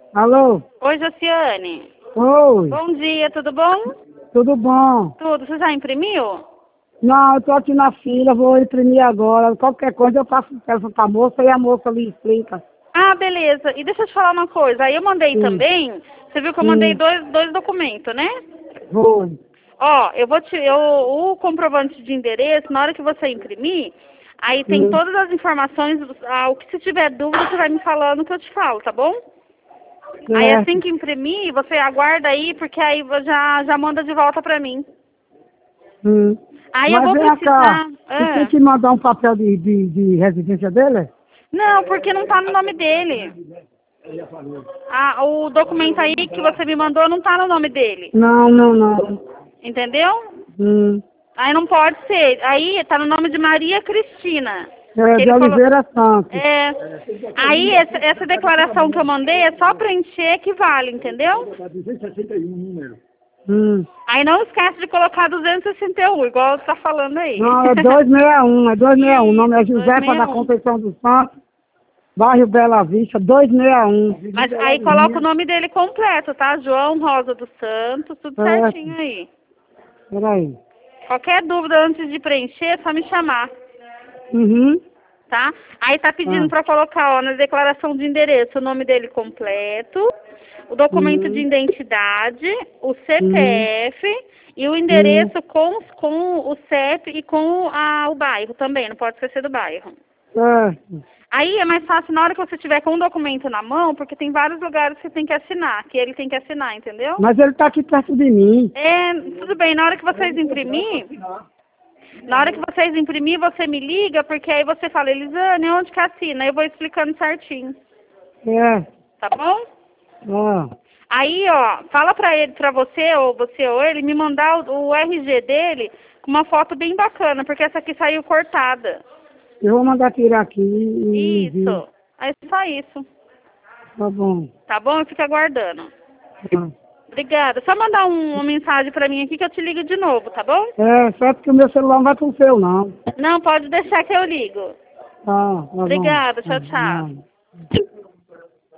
Alô? Oi, Josiane. Oi, Bom dia, tudo bom? tudo bom? Tudo. Você já imprimiu? Não, eu tô aqui na fila, vou imprimir agora. Qualquer coisa eu faço peça pra moça e a moça me explica. Ah, beleza. E deixa eu te falar uma coisa. Aí eu mandei Sim, também. Você viu que eu mandei sim, dois documentos, né? vou. Ó, o comprovante de endereço, na hora que você imprimir, aí tem Sim, todas as informações, o que se tiver dúvida, você vai me falando que eu te falo, tá bom? Aí assim certo. que imprimir, você aguarda aí, porque aí já manda de volta pra mim. Sim. Aí eu Mas vou vem cá, precisar. você tem Ah. que mandar um papel de residência dele? Não, porque não tá no nome dele. Ah, o documento aí que você me mandou não tá no nome dele. Não, não, não. Entendeu? Hum. Aí não pode ser. Aí tá no nome de Maria Cristina. É Que de ele falou. Oliveira Santos. É. Aí essa declaração que eu mandei é só preencher que vale, entendeu? Hum. Aí não esquece de colocar 261, igual você tá falando aí. Não, é 261, é 261. O nome é Isso, Josefa da 261. Conceição dos Santos, bairro Bela Vista, 261. Mas aí coloca o nome dele completo, tá? João Rosa dos Santos, tudo Certo. certinho aí. Peraí. Qualquer dúvida antes de preencher, é só me chamar, Uhum. tá? Aí tá pedindo Ah. para colocar, ó, na declaração de endereço, o nome dele completo, o documento de Uhum. identidade, o Uhum. CPF e o Uhum. endereço com o CEP e com o bairro também, não pode esquecer do bairro. Certo. Aí é mais fácil na hora que você tiver com um documento na mão, porque tem vários lugares que você tem que assinar, que ele tem que assinar, entendeu? Mas ele tá aqui perto de mim. É, tudo bem, na hora que vocês imprimir, você me liga, porque aí você fala, Elisane, onde que assina? Eu vou explicando certinho, É. tá bom? Ah. Aí, ó, fala pra você ou ele, me mandar o RG dele com uma foto bem bacana, porque essa aqui saiu cortada. Eu vou mandar tirar aqui e envio. Isso, é só isso, Tá bom. tá bom? Eu fico aguardando. Ah. Obrigada. Só mandar uma mensagem pra mim aqui que eu te ligo de novo, tá bom? É, só porque o meu celular não vai pro seu, não. Não, pode deixar que eu ligo. Tá bom. Obrigada, Ah, tchau, tchau. não.